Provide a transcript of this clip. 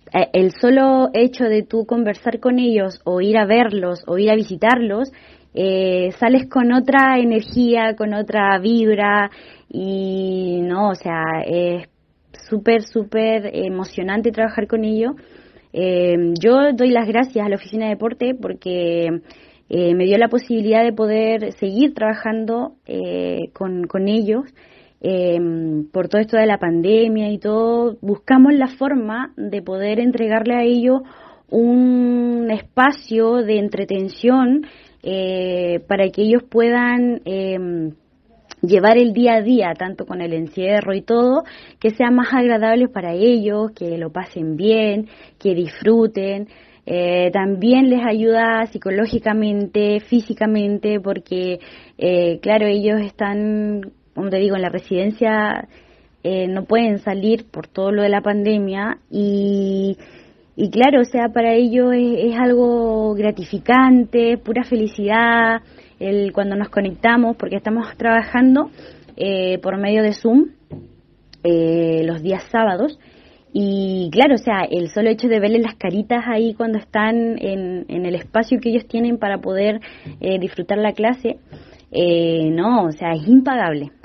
el solo hecho de tú conversar con ellos o ir a verlos o ir a visitarlos, sales con otra energía, con otra vibra y no, o sea, es súper, súper emocionante trabajar con ellos. Yo doy las gracias a la Oficina de Deporte porque me dio la posibilidad de poder seguir trabajando con ellos. Por todo esto de la pandemia y todo, buscamos la forma de poder entregarle a ellos un espacio de entretención para que ellos puedan llevar el día a día, tanto con el encierro y todo, que sea más agradable para ellos, que lo pasen bien, que disfruten. También les ayuda psicológicamente, físicamente, porque, claro, ellos están, como te digo, en la residencia, no pueden salir por todo lo de la pandemia y claro, o sea, para ellos es algo gratificante, pura felicidad, cuando nos conectamos, porque estamos trabajando por medio de Zoom los días sábados. Y claro, o sea, el solo hecho de verles las caritas ahí cuando están en el espacio que ellos tienen para poder disfrutar la clase, no, o sea, es impagable.